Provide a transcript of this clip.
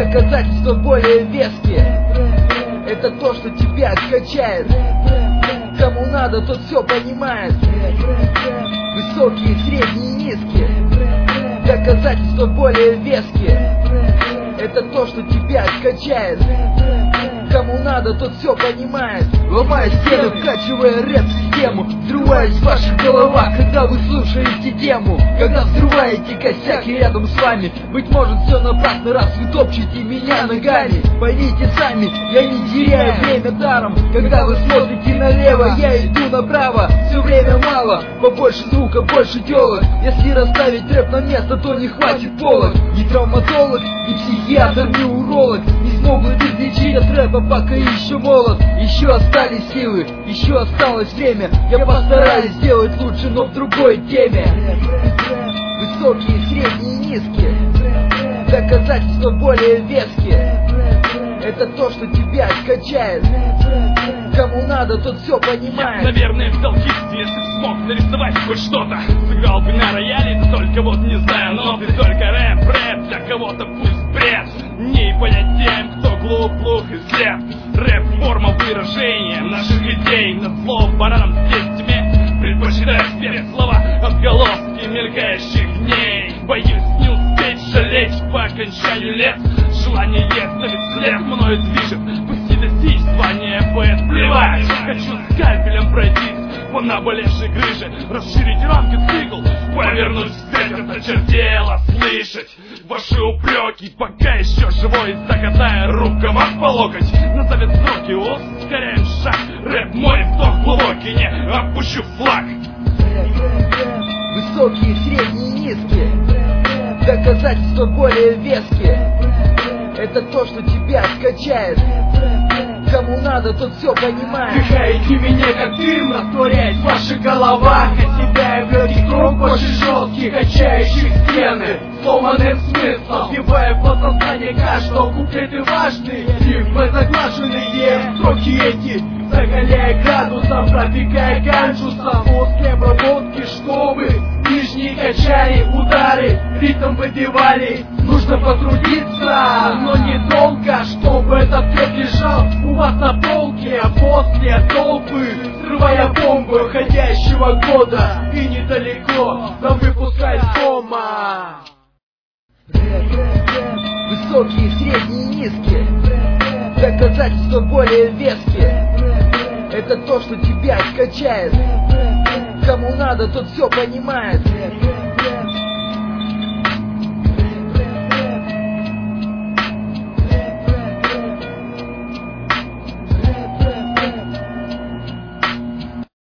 Доказательства более веские. Это то, что тебя качает. Кому надо, тот все понимает. Высокие, средние, низкие. Доказательства более веские. Это то, что тебя качает. Кому надо, тот все понимает. Ломая стену, вкачивая рэп-систему, взрываясь в ваших головах, когда вы слушаете тему. Когда взрываете косяки рядом с вами, быть может все напрасно, раз вы топчете меня ногами. Поймите сами, я не теряю время даром. Когда вы смотрите налево, я иду направо. Все время мало, побольше звука, больше телок. Если расставить рэп на место, то не хватит полок. Ни травматолог, ни психиатр, ни уролог не смогут излечить от рэпа, пока еще молод. Еще остались силы, еще осталось время. Я постараюсь сделать лучше, но в другой теме. Высокие, средние, низкие. Доказательства более веские. Это то, что тебя качает. Кому надо, тот все понимает. Я, наверное, взял кисть, если б смог нарисовать хоть что-то. Сыграл бы на рояле, да только вот не знаю ноты. Только рэп, для кого-то пусть бред. Не понять тем, кто глуп, глух и слеп. Рэп — форма выражения наших идей. На зло баранам здесь тьме предпочитаю спеть слова отголоски мелькающих дней. Боюсь не успеть жалеть по окончанию лет. Желание есть, но ведь след мною движет. Пусть не достичь звания поэт, плевать. Хочу скальпелем пройти по наболевшей грыже, расширить рамки цикл, повернуть вспять. Осточертело слышать ваши упреки, пока еще живой, закатая рукава по локоть. Назовет сроки, ускоряем шаг. Рэп мой вдох глубокий, не опущу флаг. Высокие, средние, низкие. Доказательства более веские. Это то, что тебя качает. Кому надо, тот все понимает. Вдыхаете меня как дым, растворяясь в ваших головах. От себя бьете круг больше жестких, качающих стены сломанным смыслом, вбивая в подсознание каждого куплеты важные. Рифмы заглаженные, строки эти закаляя градусом, пробегая ганджусом. После обработки, чтобы нижние качали удары, ритм выбивали. Нужно потрудиться, но недолго, чтобы этот трек лежал у вас на полке. А после толпы, взрывая бомбы уходящего года, и недалеко нам выпускать дома. Высокие, средние, низкие. Доказательства более веские. Это то, что тебя качает. Кому надо, тот все понимает.